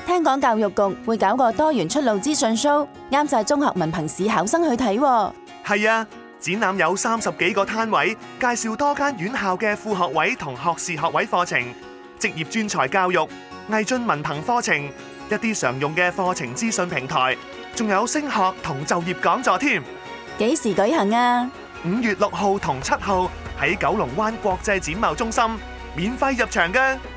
聽講教育局會搞個多元出路資訊 show， 啱晒中學文憑試考生去睇。 係啊，展覽有30幾個攤位，介紹多間院校嘅副學位同學士學位課程、職業專才教育、毅進文憑課程、一啲常用嘅課程資訊平台，仲有升學同就業講座添。 幾時舉行啊 ？5月6號同7號喺九龍灣國際展貿中心，免費入場㗎。